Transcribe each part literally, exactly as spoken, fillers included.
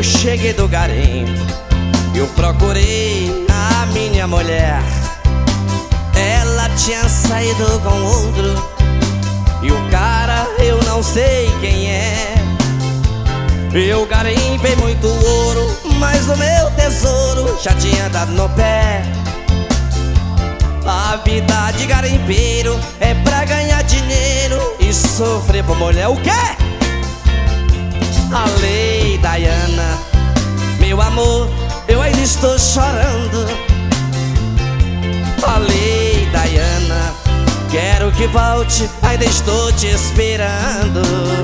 cheguei do garimpo, eu procurei a minha mulher. Ela tinha saído com outro, e o cara eu não sei quem é. Eu garimpei muito ouro, mas o meu tesouro já tinha dado no pé. A vida de garimpeiro é pra ganhar dinheiro e sofrer por mulher. O quê? A lei Diana, meu amor, eu ainda estou chorando. A lei Diana, quero que volte, ainda estou te esperando.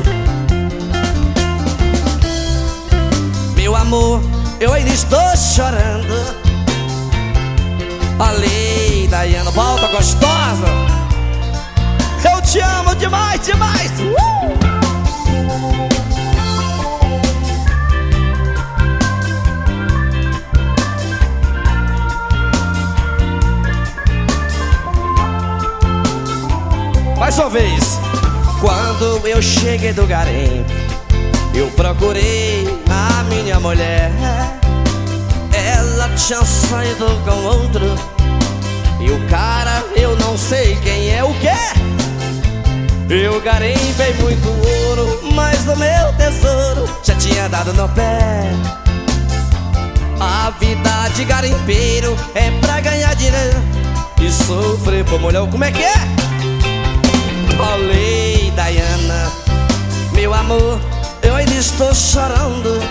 Meu amor, eu ainda estou chorando. A lei Diana, volta gostosa. Eu te amo demais, demais. uh! Mais uma vez. Quando eu cheguei do garimpo, eu procurei a minha mulher. Ela tinha saído com outro, e o cara eu não sei quem é. O quê? Eu garimpei muito ouro, mas o meu tesouro já tinha dado no pé. A vida de garimpeiro é pra ganhar dinheiro e sofrer por mulher. Como é que é? A lei Diana, meu amor, eu ainda estou chorando.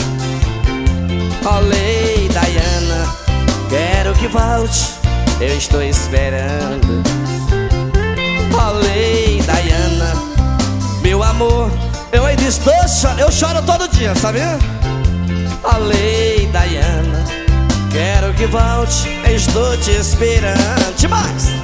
A lei Diana, quero que volte, eu estou esperando. A lei Diana, meu amor, eu ainda estou chorando. Eu choro todo dia, sabe? A lei Diana, quero que volte, eu estou te esperando. Demais!